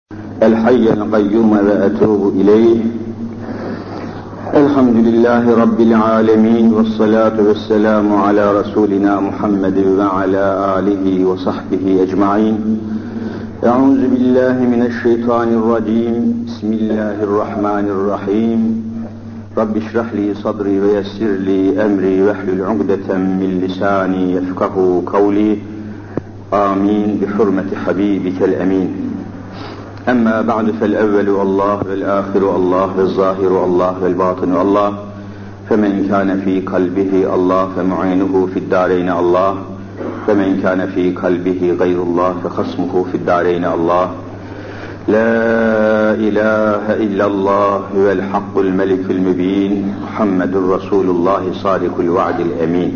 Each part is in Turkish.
الحي القيوم وأتوب إليه. الحمد لله رب العالمين والصلاة والسلام على رسولنا محمد وعلى آله وصحبه أجمعين. أعوذ بالله من الشيطان الرجيم. بسم الله الرحمن الرحيم. رب اشرح لي صدري ويسر لي أمري واحلل عقدة من لساني يفقهوا قولي. آمين بحرمة حبيبك الأمين. أما بعد فالأول الله والآخر الله والظاهر الله والباطن الله، فمن كان في قلبه الله فمعينه في الدارين الله، فمن كان في قلبه غير الله فخصمه في الدارين الله. لا إله إلا الله هو الحق الملك المبين محمد رسول الله صادق الوعد الأمين.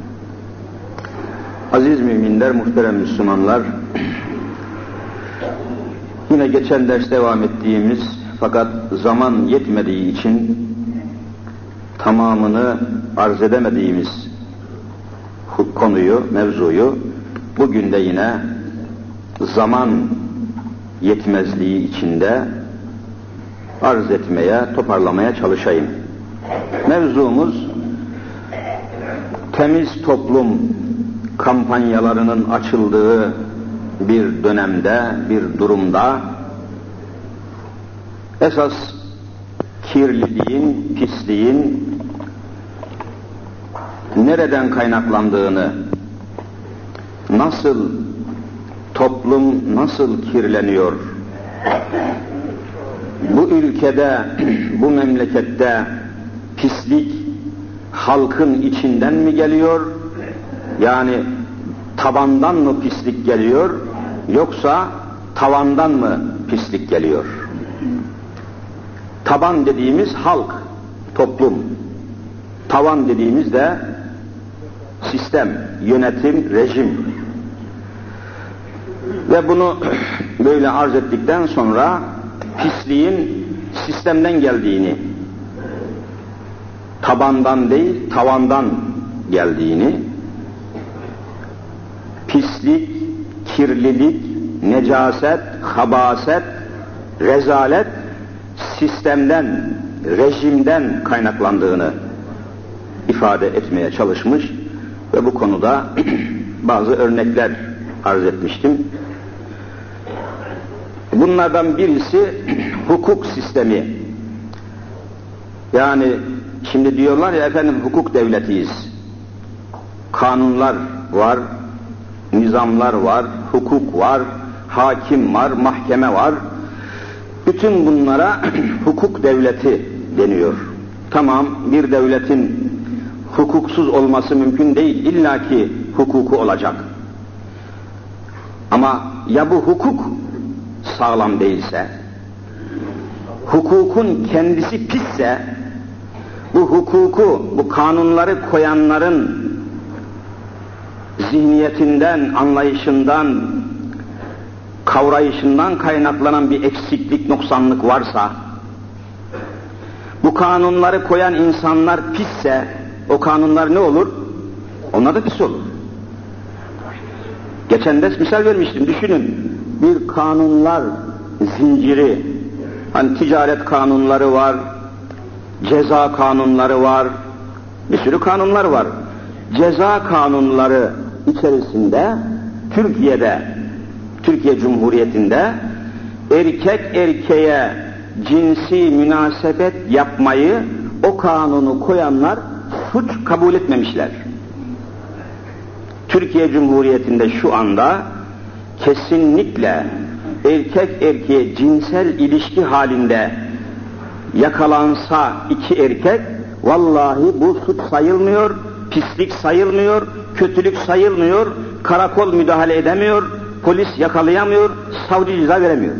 Aziz müminler, muhterem Müslümanlar, yine geçen ders devam ettiğimiz fakat zaman yetmediği için tamamını arz edemediğimiz konuyu, mevzuyu bugün de yine zaman yetmezliği içinde arz etmeye, toparlamaya çalışayım. Mevzumuz temiz toplum kampanyalarının açıldığı bir dönemde, bir durumda esas kirliliğin, pisliğin nereden kaynaklandığını, nasıl toplum nasıl kirleniyor, bu ülkede, bu memlekette pislik halkın içinden mi geliyor, yani tabandan mı pislik geliyor, yoksa tavandan mı pislik geliyor? Taban dediğimiz halk, toplum. Tavan dediğimiz de sistem, yönetim, rejim. Ve bunu böyle arz ettikten sonra pisliğin sistemden geldiğini, tabandan değil, tavandan geldiğini, pislik, kirlilik, necaset, habaset, rezalet sistemden, rejimden kaynaklandığını ifade etmeye çalışmış ve bu konuda bazı örnekler arz etmiştim. Bunlardan birisi hukuk sistemi. Yani şimdi diyorlar ya efendim, hukuk devletiyiz. Kanunlar var, nizamlar var, hukuk var, hakim var, mahkeme var. Bütün bunlara hukuk devleti deniyor. Tamam, bir devletin hukuksuz olması mümkün değil, illaki hukuku olacak. Ama ya bu hukuk sağlam değilse, hukukun kendisi pisse, bu hukuku, bu kanunları koyanların zihniyetinden, anlayışından, kavrayışından kaynaklanan bir eksiklik, noksanlık varsa, bu kanunları koyan insanlar pisse, o kanunlar ne olur? Onlar da pis olur. Geçen ders misal vermiştim, düşünün, bir kanunlar zinciri, hani ticaret kanunları var, ceza kanunları var, bir sürü kanunlar var. Ceza kanunları içerisinde Türkiye Cumhuriyeti'nde erkek erkeğe cinsi münasebet yapmayı o kanunu koyanlar suç kabul etmemişler. Türkiye Cumhuriyeti'nde şu anda kesinlikle erkek erkeğe cinsel ilişki halinde yakalansa iki erkek, vallahi bu suç sayılmıyor, pislik sayılmıyor, kötülük sayılmıyor, karakol müdahale edemiyor, polis yakalayamıyor, savcı ceza veremiyor.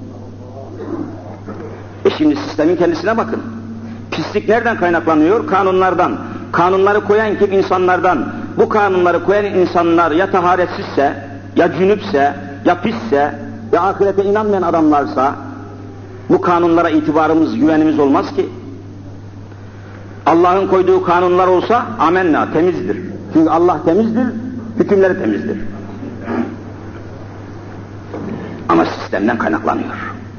Şimdi sistemin kendisine bakın. Pislik nereden kaynaklanıyor? Kanunlardan. Kanunları koyan kim? İnsanlardan. Bu kanunları koyan insanlar ya taharetsizse, ya cünüpse, ya pisse, ya ahirete inanmayan adamlarsa, bu kanunlara itibarımız, güvenimiz olmaz ki. Allah'ın koyduğu kanunlar olsa amenna, temizdir. Çünkü Allah temizdir, hükümleri temizdir. Ama sistemden kaynaklanıyor.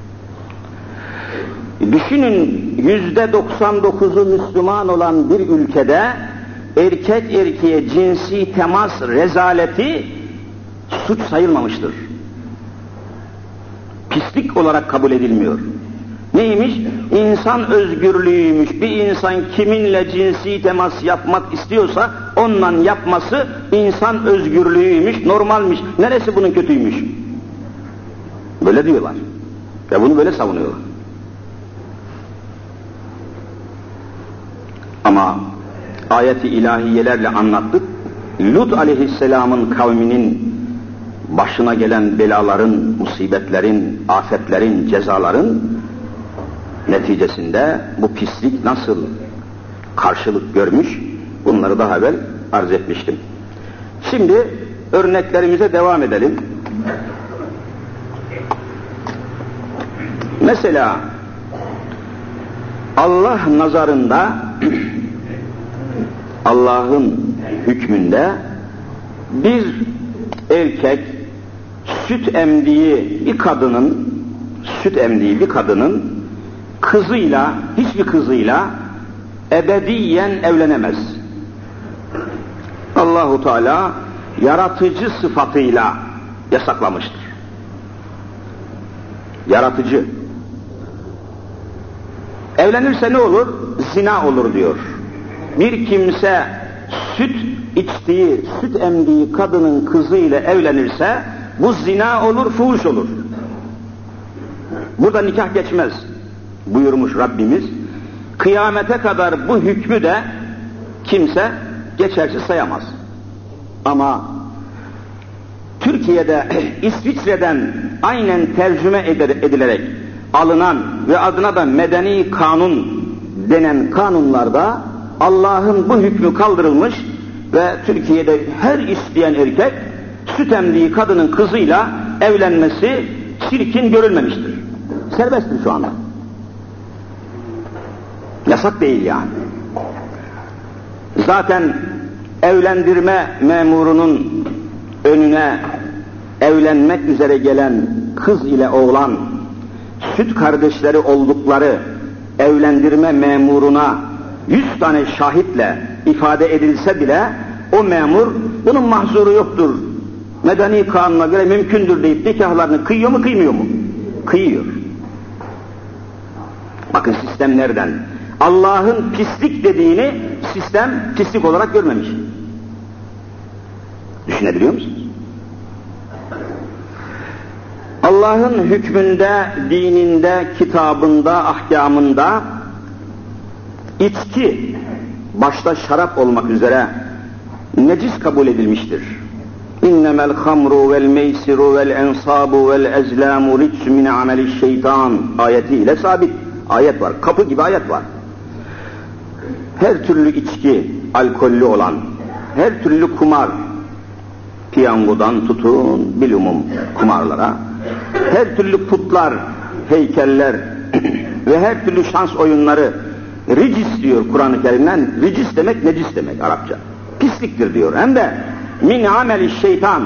Düşünün, %99'u Müslüman olan bir ülkede erkek erkeğe cinsi temas rezaleti suç sayılmamıştır. Pislik olarak kabul edilmiyor. Neymiş? İnsan özgürlüğüymüş. Bir insan kiminle cinsi temas yapmak istiyorsa onunla yapması insan özgürlüğüymüş, normalmiş. Neresi bunun kötüymüş? Böyle diyorlar. Ve bunu böyle savunuyorlar. Ama ayet-i ilahiyelerle anlattık. Lut aleyhisselamın kavminin başına gelen belaların, musibetlerin, afetlerin, cezaların neticesinde bu pislik nasıl karşılık görmüş, bunları daha evvel arz etmiştim. Şimdi örneklerimize devam edelim. Mesela Allah nazarında, Allah'ın hükmünde bir erkek süt emdiği bir kadının kızıyla, hiçbir kızıyla ebediyen evlenemez. Allahu Teala yaratıcı sıfatıyla yasaklamıştır. Yaratıcı. Evlenirse ne olur? Zina olur diyor. Bir kimse süt emdiği kadının kızıyla evlenirse bu zina olur, fuhuş olur. Burada nikah geçmez buyurmuş Rabbimiz. Kıyamete kadar bu hükmü de kimse geçersiz sayamaz. Ama Türkiye'de İsviçre'den aynen tercüme edilerek alınan ve adına da medeni kanun denen kanunlarda Allah'ın bu hükmü kaldırılmış ve Türkiye'de her isteyen erkek süt emdiği kadının kızıyla evlenmesi çirkin görülmemiştir. Serbesttir şu anda. Yasak değil yani. Zaten evlendirme memurunun önüne evlenmek üzere gelen kız ile oğlan süt kardeşleri oldukları evlendirme memuruna 100 tane şahitle ifade edilse bile o memur bunun mahzuru yoktur, medeni kanuna göre mümkündür deyip nikahlarını kıyıyor mu kıymıyor mu? Kıyıyor. Bakın sistem nereden? Allah'ın pislik dediğini sistem pislik olarak görmemiş. Düşünebiliyor musunuz? Allah'ın hükmünde, dininde, kitabında, ahkamında içki, başta şarap olmak üzere necis kabul edilmiştir. İnnemel hamru vel meysiru vel ensabu vel ezlamu ritsu min ameli şeytan ayetiyle sabit. Ayet var, kapı gibi ayet var. Her türlü içki, alkollü olan, her türlü kumar, piyangodan tutun bilumum kumarlara, her türlü putlar, heykeller ve her türlü şans oyunları ricis diyor Kur'an-ı Kerim'den. Ricis demek necis demek Arapça. Pisliktir diyor. Hem de min ameli şeytan,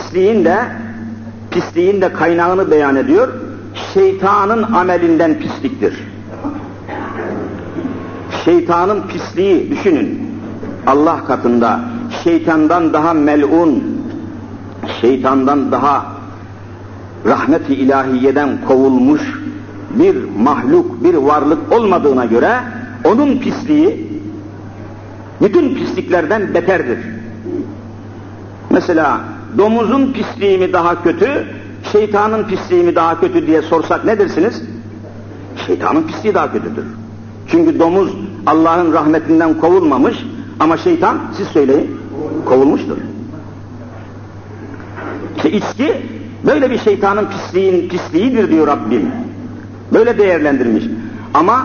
pisliğin de kaynağını beyan ediyor. Şeytanın amelinden pisliktir. Şeytanın pisliği düşünün. Allah katında şeytandan daha melun, şeytandan daha rahmet-i ilahiyeden kovulmuş bir mahluk, bir varlık olmadığına göre onun pisliği bütün pisliklerden beterdir. Mesela domuzun pisliği mi daha kötü, şeytanın pisliği mi daha kötü diye sorsak ne dersiniz? Şeytanın pisliği daha kötüdür. Çünkü domuz Allah'ın rahmetinden kovulmamış ama şeytan, siz söyleyin, kovulmuştur. İşte içki böyle bir şeytanın pisliğidir diyor Rabbim. Böyle değerlendirmiş. Ama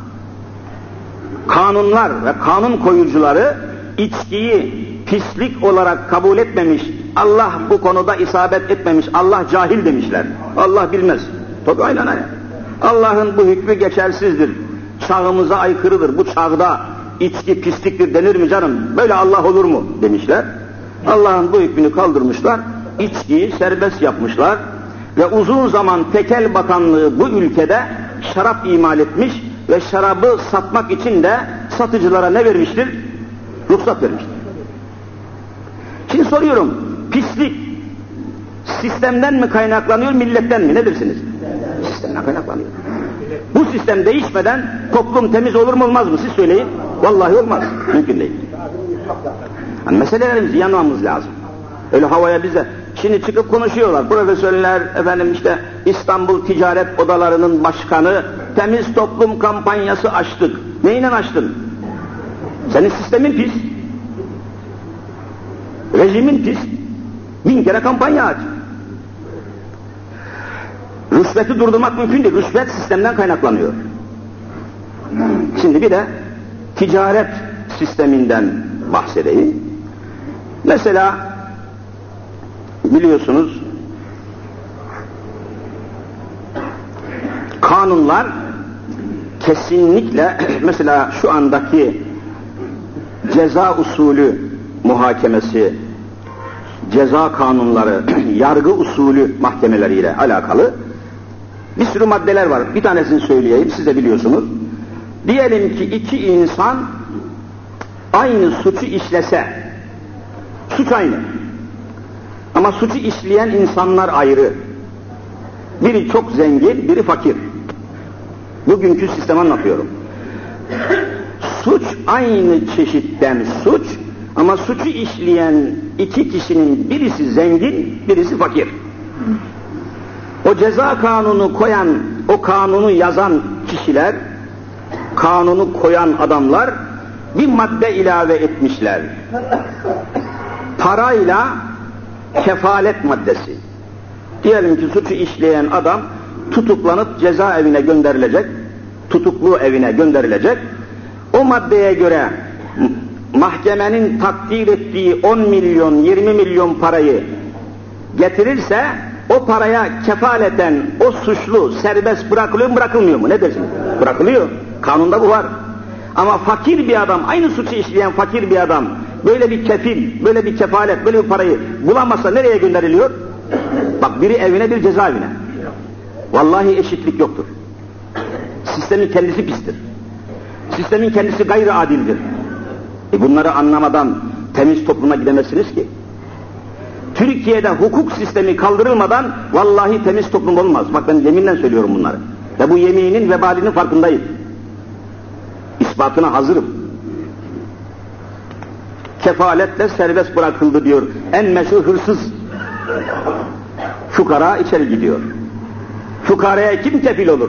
kanunlar ve kanun koyucuları içkiyi pislik olarak kabul etmemiş. Allah bu konuda isabet etmemiş. Allah cahil demişler. Allah bilmez. Tabii aynen öyle. Allah'ın bu hükmü geçersizdir. Çağımıza aykırıdır. Bu çağda içki pisliktir denir mi canım? Böyle Allah olur mu demişler. Allah'ın bu hükmünü kaldırmışlar. İçkiyi serbest yapmışlar. Ve uzun zaman tekel bakanlığı bu ülkede şarap imal etmiş ve şarabı satmak için de satıcılara ne vermiştir? Ruhsat vermiştir. Şimdi soruyorum, pislik sistemden mi kaynaklanıyor, milletten mi? Ne dersiniz? Sistemden kaynaklanıyor. Bu sistem değişmeden toplum temiz olur mu olmaz mı? Siz söyleyin. Vallahi olmaz. Mümkün değil. Yani meselelerimizi yanmamız lazım. Öyle havaya bize. Şimdi çıkıp konuşuyorlar. Profesörler, efendim işte İstanbul Ticaret Odaları'nın başkanı, temiz toplum kampanyası açtık. Neyle açtın? Senin sistemin pis. Rejimin pis. 1000 kere kampanya aç. Rüşveti durdurmak mümkün değil. Rüşvet sistemden kaynaklanıyor. Şimdi bir de ticaret sisteminden bahsedeyim. Mesela biliyorsunuz kanunlar kesinlikle mesela şu andaki ceza usulü muhakemesi, ceza kanunları, yargı usulü mahkemeleriyle alakalı bir sürü maddeler var. Bir tanesini söyleyeyim, siz de biliyorsunuz. Diyelim ki iki insan aynı suçu işlese, suç aynı. Ama suçu işleyen insanlar ayrı. Biri çok zengin, biri fakir. Bugünkü sistemi anlatıyorum. Suç aynı çeşitten suç ama suçu işleyen iki kişinin birisi zengin, birisi fakir. O ceza kanunu koyan, o kanunu yazan kişiler, kanunu koyan adamlar bir madde ilave etmişler. Parayla kefalet maddesi. Diyelim ki suçu işleyen adam tutuklanıp cezaevine gönderilecek, tutuklu evine gönderilecek. O maddeye göre mahkemenin takdir ettiği 10 milyon, 20 milyon parayı getirirse o paraya kefaleten o suçlu serbest bırakılıyor mu, bırakılmıyor mu? Ne dersiniz? Bırakılıyor. Kanunda bu var. Ama fakir bir adam, aynı suçu işleyen fakir bir adam böyle bir kefil, böyle bir kefalet, böyle bir parayı bulamazsa nereye gönderiliyor? Bak, biri evine, biri cezaevine. Vallahi eşitlik yoktur. Sistemin kendisi pistir. Sistemin kendisi gayri adildir. Bunları anlamadan temiz topluma gidemezsiniz ki. Türkiye'de hukuk sistemi kaldırılmadan vallahi temiz toplum olmaz. Bak, ben yeminle söylüyorum bunları. Ve bu yeminin vebalinin farkındayım. İspatına hazırım. Kefaletle serbest bırakıldı diyor. En meşhur hırsız. Fukara içeri gidiyor. Fukaraya kim kefil olur?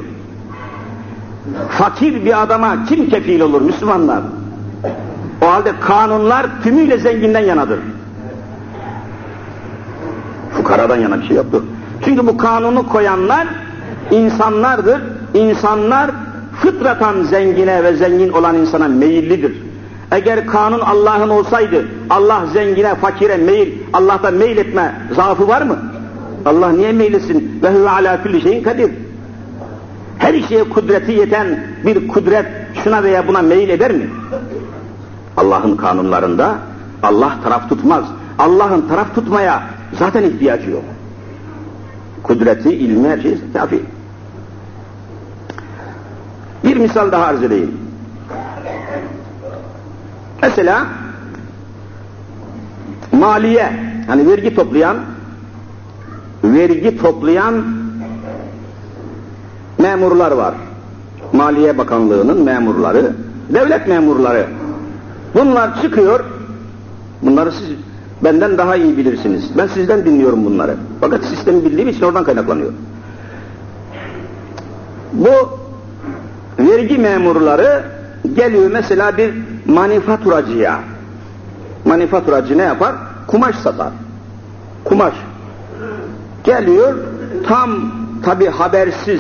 Fakir bir adama kim kefil olur Müslümanlar? O halde kanunlar tümüyle zenginden yanadır. Fukaradan yana bir şey yoktur. Çünkü bu kanunu koyanlar insanlardır. İnsanlar fıtratan zengine ve zengin olan insana meyillidir. Eğer kanun Allah'ın olsaydı, Allah zengine, fakire meyil, Allah'ta meyil etme zaafı var mı? Allah niye meylesin? Ve huve alâ kulli şeyin kadir. Her şeye kudreti yeten bir kudret şuna veya buna meyil eder mi? Allah'ın kanunlarında Allah taraf tutmaz. Allah'ın taraf tutmaya zaten ihtiyacı yok. Kudreti, ilmi, her şey kafi. Bir misal daha arz edeyim. Mesela maliye, hani vergi toplayan memurlar var. Maliye Bakanlığı'nın memurları, devlet memurları. Bunlar çıkıyor, bunları siz benden daha iyi bilirsiniz. Ben sizden dinliyorum bunları. Fakat sistemi bildiğim için oradan kaynaklanıyor. Bu vergi memurları geliyor mesela bir manifaturacıya. Manifaturacı ne yapar? Kumaş satar. Kumaş. Geliyor, tam tabi habersiz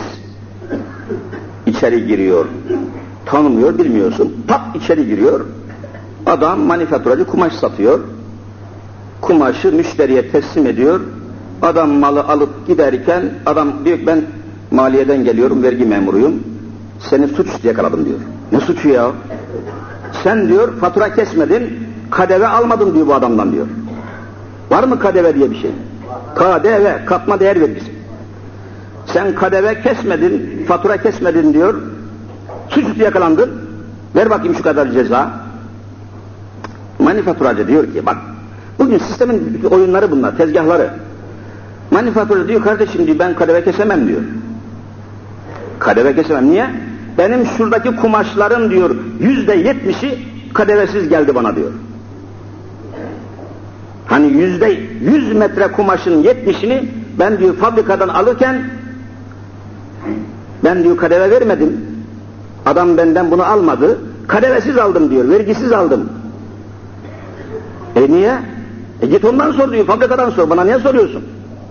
içeri giriyor. Tanımıyor, bilmiyorsun. Tak içeri giriyor. Adam manifaturacı kumaş satıyor. Kumaşı müşteriye teslim ediyor. Adam malı alıp giderken adam diyor ki ben maliyeden geliyorum, vergi memuruyum. Seni suç yakaladım diyor. Ne suçu ya? Sen diyor fatura kesmedin, KDV almadın diyor bu adamdan diyor. Var mı KDV diye bir şey? KDV, katma değer vergisi. Sen KDV kesmedin, fatura kesmedin diyor. Suçüstü yakalandın. Ver bakayım şu kadar ceza. Manifaturacı diyor ki bak, bugün sistemin oyunları bunlar, tezgahları. Manifaturacı diyor, kardeşim diyor, ben KDV kesemem diyor. KDV kesemem, niye? Benim şuradaki kumaşların diyor %70'i KDV'siz geldi bana diyor. Hani %100 metre kumaşın 70'ini ben diyor fabrikadan alırken ben diyor KDV vermedim. Adam benden bunu almadı. KDV'siz aldım diyor, vergisiz aldım. Niye? Git ondan sor diyor, fabrikadan sor, bana niye soruyorsun?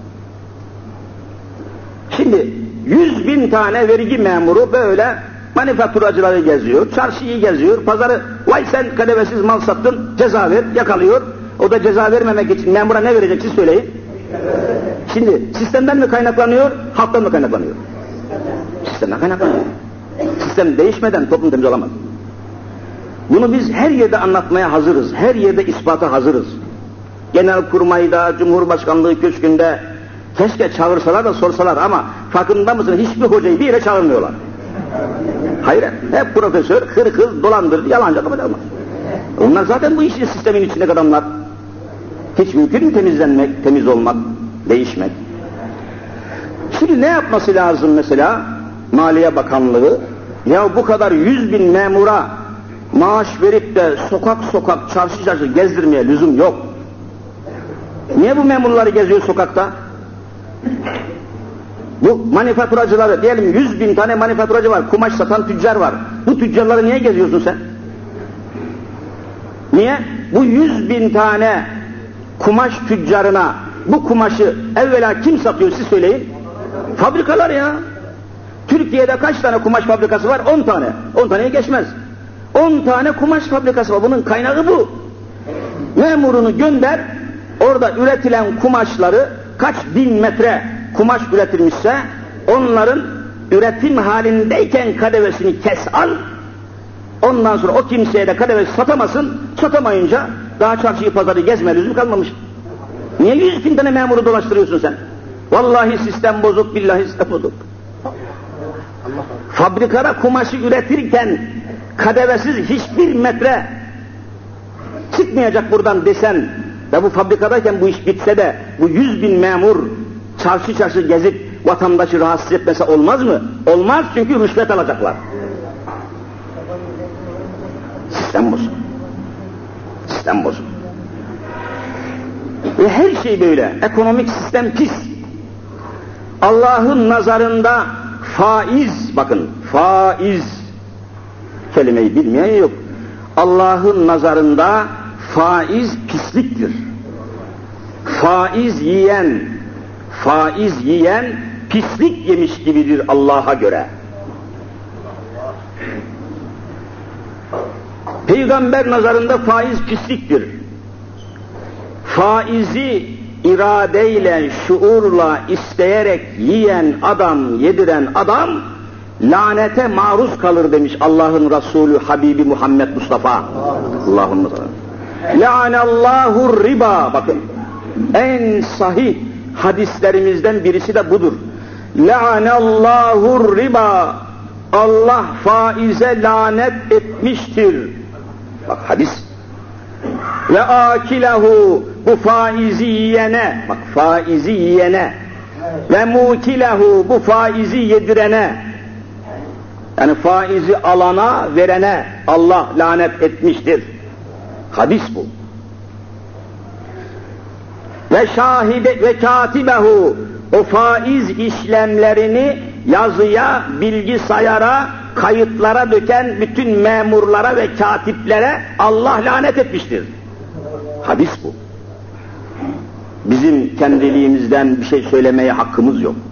Şimdi 100.000 tane vergi memuru böyle manifaturacıları geziyor, çarşıyı geziyor, pazarı, vay sen KDV'siz mal sattın, ceza ver, yakalıyor. O da ceza vermemek için memura ne verecek siz söyleyin. Şimdi sistemden mi kaynaklanıyor, halktan mı kaynaklanıyor? Sistemden kaynaklanıyor. Sistem değişmeden toplum temiz olamaz. Bunu biz her yerde anlatmaya hazırız, her yerde ispata hazırız. Genelkurmay'da, Cumhurbaşkanlığı Köşkü'nde keşke çağırsalar da sorsalar ama farkında mısın, hiçbir hocayı bir yere çağırmıyorlar. Hayır, hep profesör, hırkız, dolandırıcı, yalancı adamı olmaz. Onlar zaten bu işin sistemin içindeki adamlar. Hiç mümkün mü temizlenmek, temiz olmak, değişmek? Şimdi ne yapması lazım mesela Maliye Bakanlığı? Ya bu kadar 100.000 memura maaş verip de sokak sokak, çarşı çarşı gezdirmeye lüzum yok. Niye bu memurları geziyor sokakta? Bu manifaturacıları, diyelim 100.000 tane manifaturacı var, kumaş satan tüccar var. Bu tüccarları niye geziyorsun sen? Niye? Bu 100.000 tane kumaş tüccarına bu kumaşı evvela kim satıyor siz söyleyin? Fabrikalar ya. Türkiye'de kaç tane kumaş fabrikası var? 10 tane. 10 taneye geçmez. 10 tane kumaş fabrikası var. Bunun kaynağı bu. Memurunu gönder, orada üretilen kumaşları kaç bin metre kumaş üretilmişse onların üretim halindeyken KDV'sini kes al. Ondan sonra o kimseye de KDV satamasın, satamayınca daha çarşıyı pazarı gezme lüzum kalmamış. Niye 100.000 tane memuru dolaştırıyorsun sen? Vallahi sistem bozuk, billahi sistem bozuk. Fabrikada kumaşı üretirken KDV'siz hiçbir metre çıkmayacak buradan desen ve bu fabrikadayken bu iş bitse de bu 100.000 memur çarşı çarşı gezip vatandaşı rahatsız etmese olmaz mı? Olmaz, çünkü rüşvet alacaklar. Sistem bozuk. Sistem bozuk. Ve her şey böyle. Ekonomik sistem pis. Allah'ın nazarında faiz, bakın faiz kelimeyi bilmeyen yok. Allah'ın nazarında faiz pisliktir. Faiz yiyen pislik yemiş gibidir Allah'a göre. Peygamber nazarında faiz pisliktir. Faizi iradeyle, şuurla, isteyerek yiyen adam, yediren adam lanete maruz kalır demiş Allah'ın Resulü Habibi Muhammed Mustafa. Allah'ın Le'anallahu riba. Bakın en sahih hadislerimizden birisi de budur. Le'anallahu riba. Allah faize lanet etmiştir. Bak hadis. Ve akilehu, bu faizi yiyene, bak faizi yiyene, ve mukilehu, bu faizi yedirene, yani faizi alana, verene Allah lanet etmiştir. Hadis bu. Ve şahide ve katibehu, o faiz işlemlerini yazıya, bilgisayara, kayıtlara döken bütün memurlara ve katiplere Allah lanet etmiştir. Hadis bu. Bizim kendiliğimizden bir şey söylemeye hakkımız yok.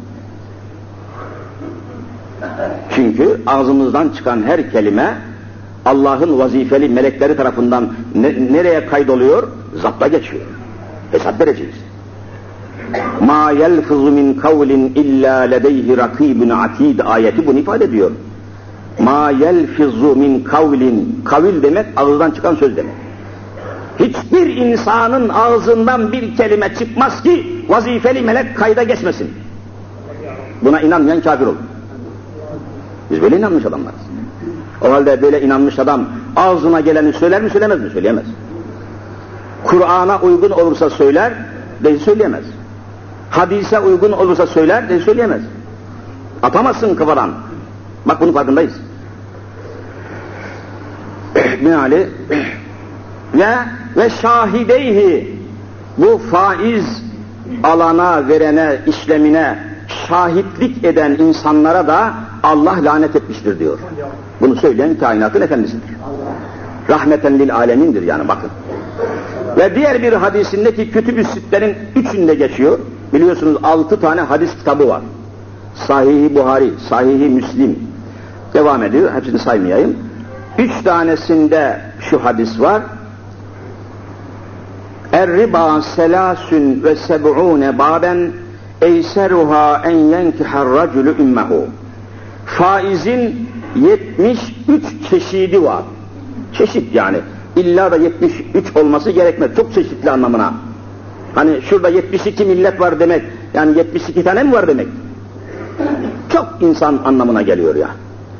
Çünkü ağzımızdan çıkan her kelime Allah'ın vazifeli melekleri tarafından nereye kaydoluyor? Zapta geçiyor. Hesap vereceğiz. Ma yelfizu min kavlin illa ledeyhi rakibun atid ayeti bunu ifade ediyor. Ma yelfizu min kavlin, kavil demek ağızdan çıkan söz demek. Hiçbir insanın ağzından bir kelime çıkmaz ki vazifeli melek kayda geçmesin. Buna inanmayan kafir olur. Biz böyle inanmış adamlarız. O halde böyle inanmış adam ağzına geleni söyler mi söylemez mi? Söyleyemez. Kur'an'a uygun olursa söyler, değil söyleyemez. Hadise uygun olursa söyler, değil söyleyemez. Atamazsın kafadan. Bak bunun farkındayız. Meali ve şahideyhi, bu faiz alana, verene, işlemine şahitlik eden insanlara da Allah lanet etmiştir diyor. Bunu söyleyen kainatın efendisidir. Rahmeten lil alemindir yani, bakın. Ve diğer bir hadisindeki Kütüb-ü Sitte'nin 3'ünde geçiyor. Biliyorsunuz 6 tane hadis kitabı var. Sahih-i Buhari, Sahih-i Müslim. Devam ediyor, hepsini saymayayım. 3 tanesinde şu hadis var. Er-riba selâsün ve seb'ûne bâben eyseruhâ en yenkihar-racülü ümmehu. Faizin 73 çeşidi var. Çeşit yani. İlla da 73 olması gerekmez. Çok çeşitli anlamına. Hani şurada 72 millet var demek. Yani 72 tane mi var demek? Çok insan anlamına geliyor ya.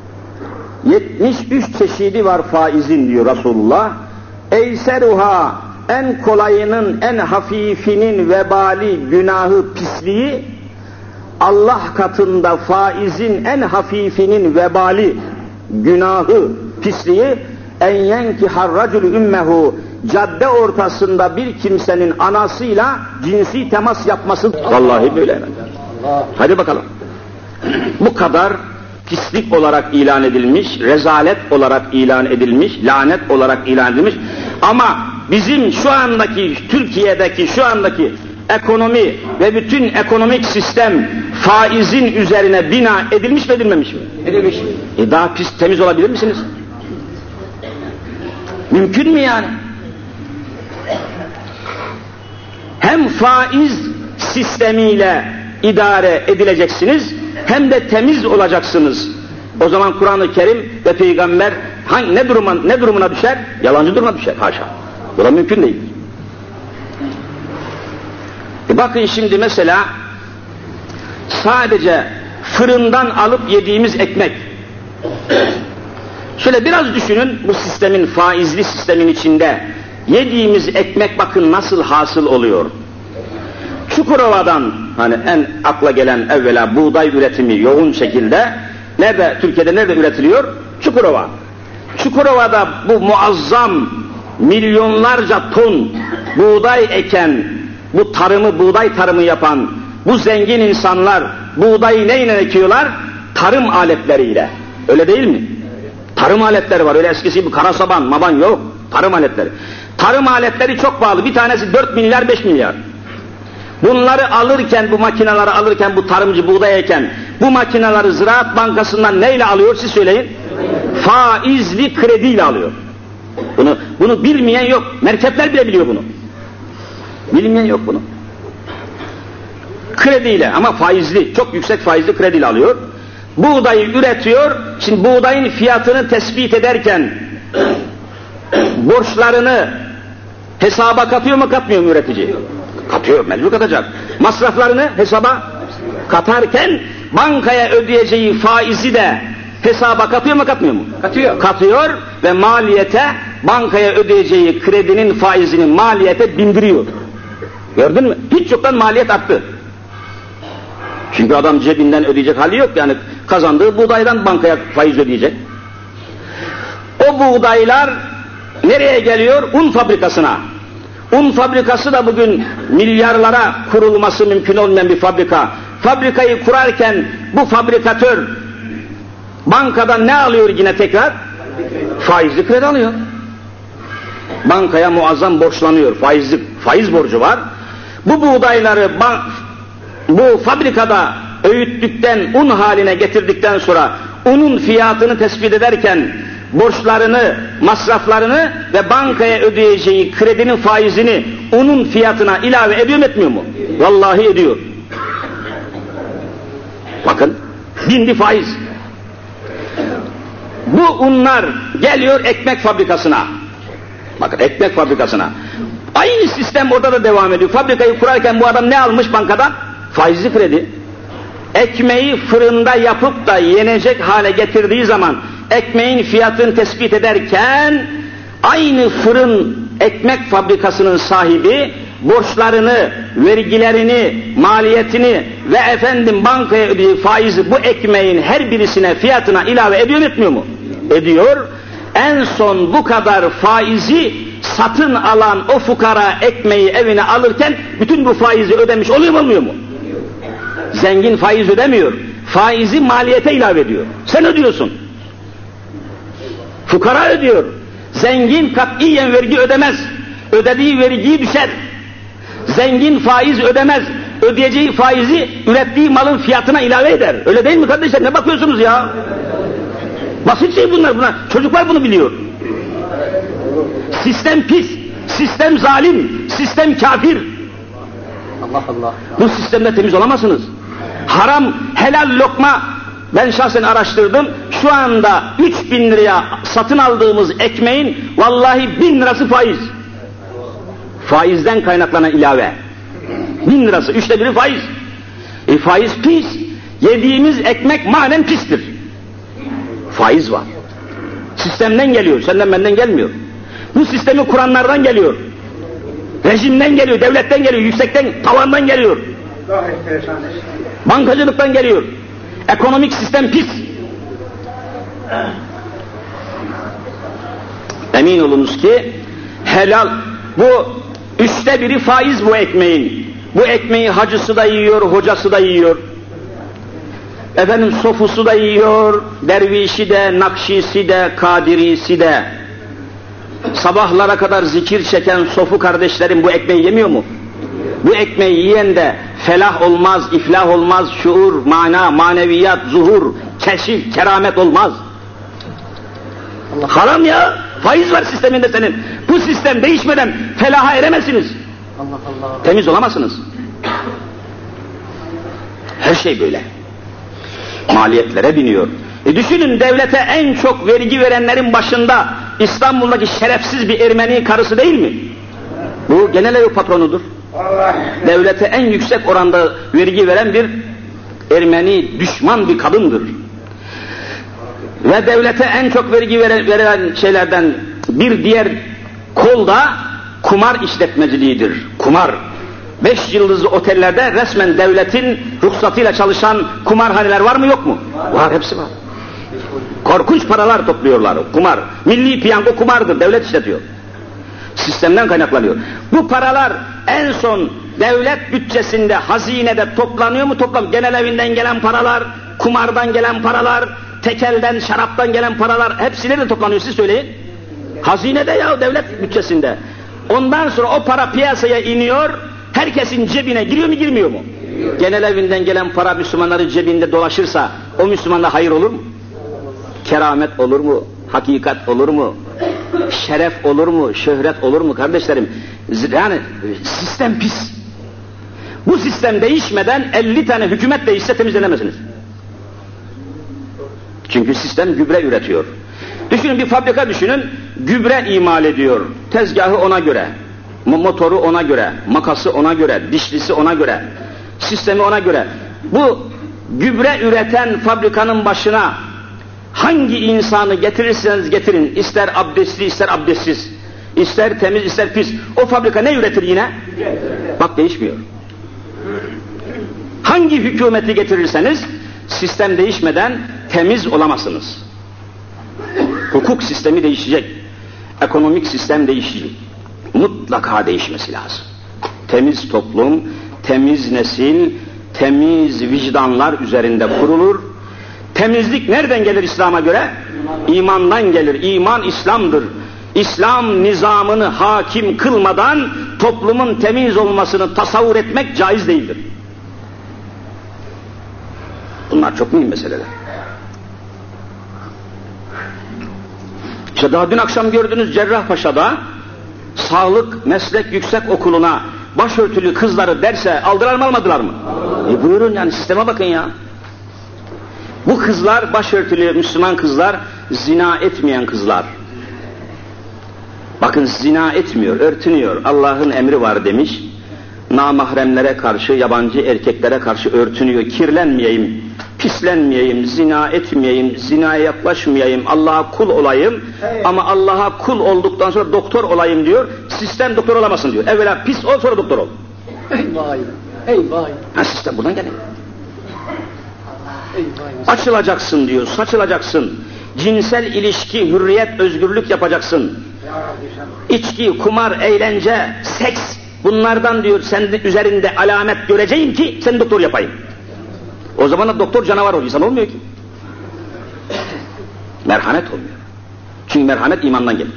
73 çeşidi var faizin diyor Resulullah. Eyseruha, en kolayının, en hafifinin vebali, günahı, pisliği, Allah katında faizin en hafifinin vebali, günahı, pisliği, en yenkihar racülü ümmehu, cadde ortasında bir kimsenin anasıyla cinsi temas yapması. Vallahi böyle. Hadi bakalım. Bu kadar pislik olarak ilan edilmiş, rezalet olarak ilan edilmiş, lanet olarak ilan edilmiş. Ama bizim şu andaki, Türkiye'deki şu andaki ekonomi ve bütün ekonomik sistem faizin üzerine bina edilmiş mi edilmemiş mi? Edilmiş. Daha pis, temiz olabilir misiniz? Mümkün mü yani? Hem faiz sistemiyle idare edileceksiniz, hem de temiz olacaksınız. O zaman Kur'an-ı Kerim ve Peygamber ne durumuna düşer? Yalancı durumuna düşer. Haşa. Bu da mümkün değil. Bakın şimdi mesela sadece fırından alıp yediğimiz ekmek. Şöyle biraz düşünün, bu sistemin, faizli sistemin içinde yediğimiz ekmek bakın nasıl hasıl oluyor. Çukurova'dan, hani en akla gelen evvela buğday üretimi yoğun şekilde, Türkiye'de nerede üretiliyor? Çukurova. Çukurova'da bu muazzam milyonlarca ton buğday eken, bu tarımı, buğday tarımı yapan bu zengin insanlar buğdayı neyle ekiyorlar? Tarım aletleriyle. Öyle değil mi? Tarım aletleri var. Öyle eskisi gibi karasaban, maban yok. Tarım aletleri. Tarım aletleri çok pahalı. Bir tanesi 4 milyar, 5 milyar. Bunları alırken, bu makineleri alırken, bu tarımcı buğday eken, bu makineleri Ziraat Bankası'ndan neyle alıyor siz söyleyin? Faizli krediyle alıyor. Bunu bilmeyen yok. Merkepler bile biliyor bunu. Bilmeyen yok bunu. Krediyle, ama faizli, çok yüksek faizli krediyle alıyor. Buğdayı üretiyor. Şimdi buğdayın fiyatını tespit ederken borçlarını hesaba katıyor mu katmıyor mu üretici? Katıyor, mecbur katacak. Masraflarını hesaba katarken bankaya ödeyeceği faizi de hesaba katıyor mu katmıyor mu? Katıyor. Katıyor ve maliyete, bankaya ödeyeceği kredinin faizini maliyete bindiriyor. Gördün mü? Hiç yoktan maliyet arttı. Çünkü adam cebinden ödeyecek hali yok, yani kazandığı buğdaydan bankaya faiz ödeyecek. O buğdaylar nereye geliyor? Un fabrikasına. Un fabrikası da bugün milyarlara kurulması mümkün olmayan bir fabrika. Fabrikayı kurarken bu fabrikatör bankadan ne alıyor yine tekrar? Faizli kredi alıyor. Bankaya muazzam borçlanıyor. Faiz borcu var. Bu buğdayları bu fabrikada öğüttükten, un haline getirdikten sonra unun fiyatını tespit ederken borçlarını, masraflarını ve bankaya ödeyeceği kredinin faizini unun fiyatına ilave ediyor mu etmiyor mu? Vallahi ediyor. Bakın, bindi faiz. Bu unlar geliyor ekmek fabrikasına. Bakın, ekmek fabrikasına. Aynı sistem orada da devam ediyor. Fabrikayı kurarken bu adam ne almış bankadan? Faizli kredi. ekmeği fırında yapıp da yenecek hale getirdiği zaman ekmeğin fiyatını tespit ederken aynı fırın ekmek fabrikasının sahibi borçlarını, vergilerini, maliyetini ve bankaya ödediği faizi bu ekmeğin her birisine fiyatına ilave ediyor mu, etmiyor mu? Ediyor. En son bu kadar faizi satın alan o fukara ekmeği evine alırken bütün bu faizi ödemiş oluyor mu, olmuyor mu? Zengin faiz ödemiyor. Faizi maliyete ilave ediyor. Sen ödüyorsun. Fukara ödüyor. Zengin katiyen vergi ödemez. Ödediği vergiyi düşer. Zengin faiz ödemez. Ödeyeceği faizi ürettiği malın fiyatına ilave eder. Öyle değil mi kardeşler? Ne bakıyorsunuz ya? Basit şey bunlar. Çocuklar bunu biliyor. Sistem pis, sistem zalim, sistem kafir. Allah Allah. Bu sistemde temiz olamazsınız. Haram, helal lokma, ben şahsen araştırdım. Şu anda 3.000 liraya satın aldığımız ekmeğin vallahi 1.000 lirası faiz. Faizden kaynaklanan ilave. 1.000 lirası, 1/3 faiz. Faiz pis. Yediğimiz ekmek manen pistir. Faiz var. Sistemden geliyor, senden benden gelmiyor. Bu sistemi kuranlardan geliyor. Rejimden geliyor, devletten geliyor, yüksekten, tavandan geliyor. Bankacılıktan geliyor. Ekonomik sistem pis. Emin olunuz ki helal, bu 1/3 faiz bu ekmeğin. Bu ekmeği hacısı da yiyor, hocası da yiyor. Sofusu da yiyor, dervişi de, nakşisi de, kadirisi de. Sabahlara kadar zikir çeken sofu kardeşlerim bu ekmeği yemiyor mu? Bu ekmeği yiyen de felah olmaz, iflah olmaz, şuur, mana, maneviyat, zuhur, keşif, keramet olmaz. Haram ya, faiz var sisteminde senin. Bu sistem değişmeden felaha eremezsiniz. Allah Allah. Temiz olamazsınız. Her şey böyle. Maliyetlere biniyor. Düşünün, devlete en çok vergi verenlerin başında İstanbul'daki şerefsiz bir Ermeni karısı değil mi? Bu genel ev patronudur. Devlete en yüksek oranda vergi veren bir Ermeni düşman bir kadındır. Ve devlete en çok vergi veren şeylerden bir diğer kol da kumar işletmeciliğidir. Kumar. 5 yıldızlı otellerde resmen devletin ruhsatıyla çalışan kumarhaneler var mı, yok mu? Var, hepsi var. Korkunç paralar topluyorlar, kumar. Milli piyango kumardır, devlet işletiyor. Sistemden kaynaklanıyor. Bu paralar en son devlet bütçesinde, hazinede toplanıyor mu, toplam? Genel evinden gelen paralar, kumardan gelen paralar, tekelden, şaraptan gelen paralar, hepsi nerede toplanıyor, siz söyleyin? Hazinede ya, devlet bütçesinde. Ondan sonra o para piyasaya iniyor, herkesin cebine giriyor mu, girmiyor mu? Genel evinden gelen para Müslümanların cebinde dolaşırsa o Müslümanda hayır olur mu? Keramet olur mu? Hakikat olur mu? Şeref olur mu? Şöhret olur mu kardeşlerim? Yani sistem pis. Bu sistem değişmeden 50 tane hükümet değişse temizlenemezsiniz. Çünkü sistem gübre üretiyor. Düşünün, bir fabrika düşünün, gübre imal ediyor. Tezgahı ona göre, motoru ona göre, makası ona göre, dişlisi ona göre, sistemi ona göre. Bu gübre üreten fabrikanın başına hangi insanı getirirseniz getirin, ister abdestli ister abdestsiz, ister temiz ister pis, o fabrika ne üretir yine? Bak, değişmiyor. Hangi hükümeti getirirseniz sistem değişmeden temiz olamazsınız. Hukuk sistemi değişecek, ekonomik sistem değişecek. Mutlaka değişmesi lazım. Temiz toplum, temiz nesil, temiz vicdanlar üzerinde kurulur. Temizlik nereden gelir İslam'a göre? İmandan gelir. İman İslam'dır. İslam nizamını hakim kılmadan toplumun temiz olmasını tasavvur etmek caiz değildir. Bunlar çok mühim meseleler. İşte daha dün akşam gördünüz, Cerrahpaşa'da Sağlık Meslek Yüksek Okulu'na başörtülü kızları derse aldılar mı, almadılar mı? Buyurun, yani sisteme bakın ya. Bu kızlar, başörtülü Müslüman kızlar, zina etmeyen kızlar. Bakın, zina etmiyor, örtünüyor. Allah'ın emri var demiş. namahremlere karşı, yabancı erkeklere karşı örtünüyor. Kirlenmeyeyim, pislenmeyeyim, zina etmeyeyim, zinaya yaklaşmayayım, Allah'a kul olayım. Ama Allah'a kul olduktan sonra doktor olayım diyor. Sistem doktor olamasın diyor. Evvela pis ol, sonra doktor ol. Eyvah! Eyvah! Ha, sistem buradan geliyor. Açılacaksın diyor, saçılacaksın. Cinsel ilişki, hürriyet, özgürlük yapacaksın. İçki, kumar, eğlence, seks, bunlardan diyor sen üzerinde alamet göreceğim ki seni doktor yapayım. O zaman da doktor canavar oluyor, insan olmuyor ki. Merhamet olmuyor. Çünkü merhamet imandan gelir.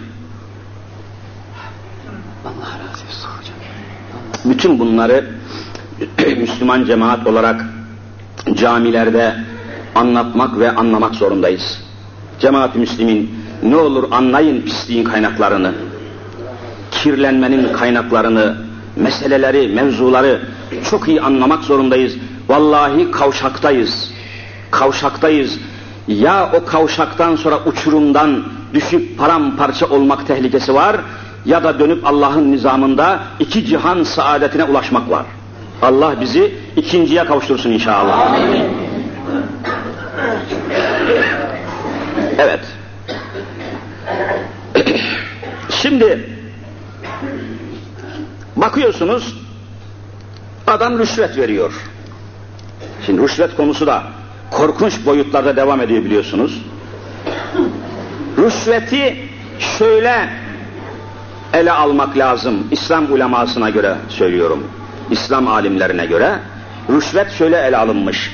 Allah razı olsun hocam. Bütün bunları Müslüman cemaat olarak camilerde anlatmak ve anlamak zorundayız. Cemaat-i Müslümin, ne olur anlayın pisliğin kaynaklarını, kirlenmenin kaynaklarını, meseleleri, mevzuları çok iyi anlamak zorundayız. Vallahi kavşaktayız, kavşaktayız. Ya o kavşaktan sonra uçurumdan düşüp paramparça olmak tehlikesi var, ya da dönüp Allah'ın nizamında iki cihan saadetine ulaşmak var. Allah bizi ikinciye kavuştursun inşallah. Amin. Evet. Şimdi bakıyorsunuz adam rüşvet veriyor. Şimdi rüşvet konusu da korkunç boyutlarda devam ediyor biliyorsunuz. Rüşveti şöyle ele almak lazım. İslam ulemasına göre söylüyorum. İslam alimlerine göre rüşvet şöyle ele alınmış.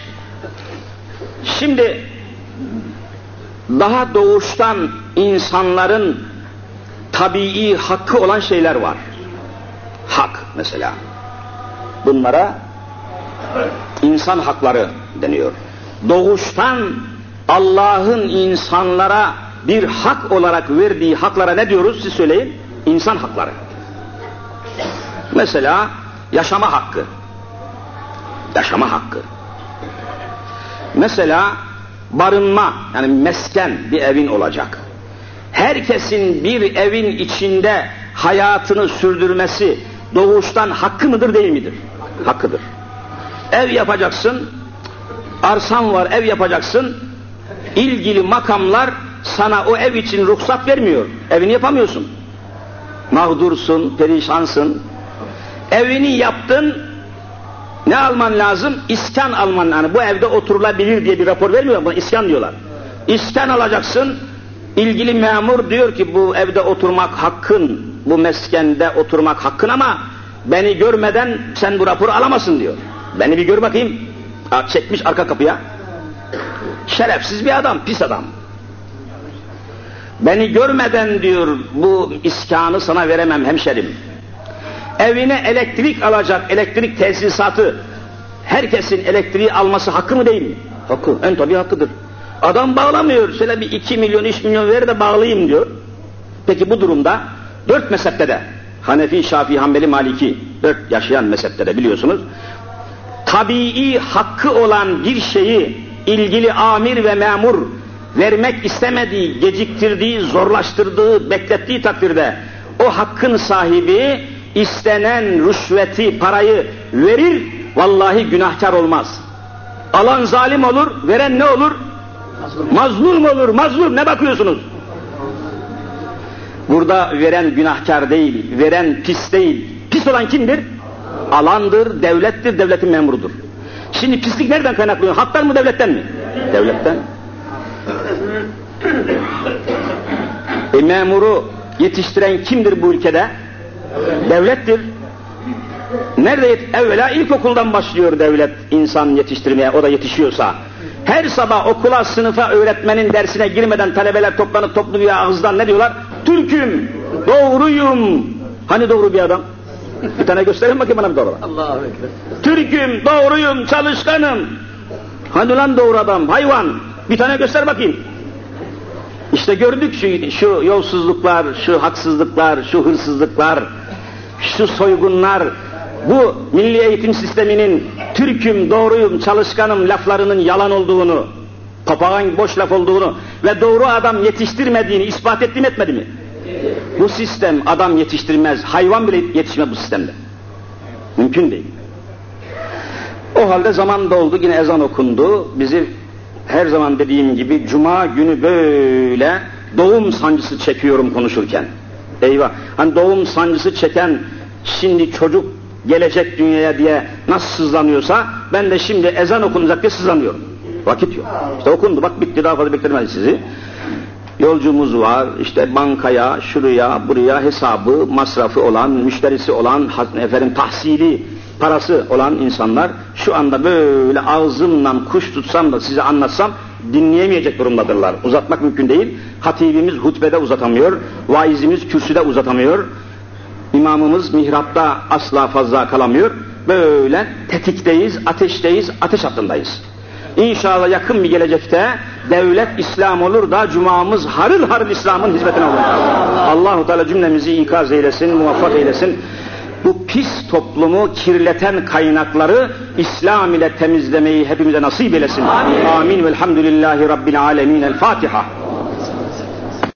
Şimdi daha doğuştan insanların tabii hakkı olan şeyler var. Hak mesela. Bunlara insan hakları deniyor. Doğuştan Allah'ın insanlara bir hak olarak verdiği haklara ne diyoruz siz söyleyin? İnsan hakları. Mesela yaşama hakkı. Yaşama hakkı. Mesela barınma, yani mesken, bir evin olacak. Herkesin bir evin içinde hayatını sürdürmesi doğuştan hakkı mıdır değil midir? Hakkıdır. Ev yapacaksın, arsan var, ev yapacaksın, ilgili makamlar sana o ev için ruhsat vermiyor. Evini yapamıyorsun. Mağdursun, perişansın. Evini yaptın, ne alman lazım? İskan alman lazım. Yani bu evde oturulabilir diye bir rapor vermiyor, buna iskan diyorlar. İskan alacaksın, ilgili memur diyor ki bu evde oturmak hakkın, bu meskende oturmak hakkın ama beni görmeden sen bu raporu alamazsın diyor. Beni bir gör bakayım. Çekmiş arka kapıya. Şerefsiz bir adam, pis adam. Beni görmeden diyor bu iskanı sana veremem hemşerim. Evine elektrik alacak, elektrik tesisatı, herkesin elektriği alması hakkı mı değil mi? Hakkı, en tabii hakkıdır. Adam bağlamıyor, şöyle bir 2 milyon, 3 milyon ver de bağlayayım diyor. Peki bu durumda 4 mezhepte de, Hanefi, Şafii, Hanbeli, Maliki, 4 yaşayan mezhepte de biliyorsunuz, tabii hakkı olan bir şeyi ilgili amir ve memur vermek istemediği, geciktirdiği, zorlaştırdığı, beklettiği takdirde o hakkın sahibi istenen rüşveti, parayı verir, vallahi günahkar olmaz. Alan zalim olur, veren ne olur? Mazlum olur, mazlum. Ne bakıyorsunuz? Burada veren günahkar değil, veren pis değil. Pis olan kimdir? Alandır, devlettir, devletin memurudur. Şimdi pislik nereden kaynaklanıyor? Haktan mı, devletten mi? Devletten. Memuru yetiştiren kimdir bu ülkede? Devlettir. Nerede evvela ilkokuldan başlıyor devlet insan yetiştirmeye, o da yetişiyorsa. Her sabah okula, sınıfa, öğretmenin dersine girmeden talebeler toplanıp toplu bir ağızdan ne diyorlar? Türk'üm, doğruyum. Hani doğru bir adam? Bir tane gösterin bakayım bana bir doğru. Allahu Ekber. Türk'üm, doğruyum, çalışkanım. Hani lan doğru adam, hayvan. Bir tane göster bakayım. İşte gördük şu yolsuzluklar, şu haksızlıklar, şu hırsızlıklar, şu soygunlar, bu milli eğitim sisteminin Türk'üm, doğruyum, çalışkanım laflarının yalan olduğunu, papağan boş laf olduğunu ve doğru adam yetiştirmediğini ispat etti mi etmedi mi? Bu sistem adam yetiştirmez, hayvan bile yetişmez bu sistemde. Mümkün değil. O halde zaman doldu, yine ezan okundu. Bizi her zaman dediğim gibi cuma günü böyle doğum sancısı çekiyorum konuşurken. Eyvah! Hani doğum sancısı çeken şimdi çocuk gelecek dünyaya diye nasıl sızlanıyorsa ben de şimdi ezan okunacak diye sızlanıyorum. Vakit yok. İşte okundu, bak bitti, daha fazla beklemeyiz sizi. Yolcumuz var, işte bankaya, şuraya, buraya hesabı, masrafı olan, müşterisi olan, tahsili parası olan insanlar şu anda böyle ağzımdan kuş tutsam da size anlatsam dinleyemeyecek durumdadırlar. Uzatmak mümkün değil. Hatibimiz hutbede uzatamıyor, vaizimiz kürsüde uzatamıyor, imamımız mihrapta asla fazla kalamıyor. Böyle tetikteyiz, ateşteyiz, ateş hattındayız. İnşallah yakın bir gelecekte devlet İslam olur da cumamız harıl harıl İslam'ın hizmetine olur. Allah-u Teala cümlemizi ikaz eylesin, muvaffak eylesin. Bu pis toplumu kirleten kaynakları İslam ile temizlemeyi hepimize nasip eylesin. Amin. Velhamdülillahi Rabbil alemin. El Fatiha.